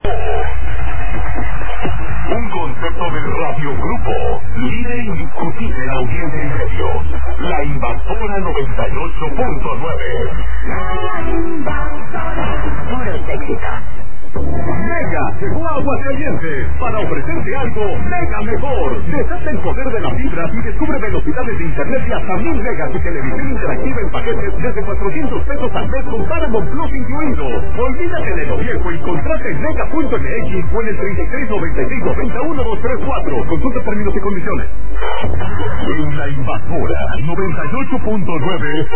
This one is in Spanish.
Un concepto de radiogrupo, líder indiscutible en audiencia y medios. La Invasora 98.9. La Invasora. Puros éxitos. Mega llegó a Aguascalientes para ofrecerte algo mega mejor. Desata el poder de las fibras y descubre velocidades de internet de hasta 1000 megas y televisión interactiva en paquetes desde 400 pesos al mes con Paramount Plus incluido. Olvídate de lo viejo y contrata en mega.mx o en el 3396901234. Consulta términos y condiciones. En La Invasora 98.9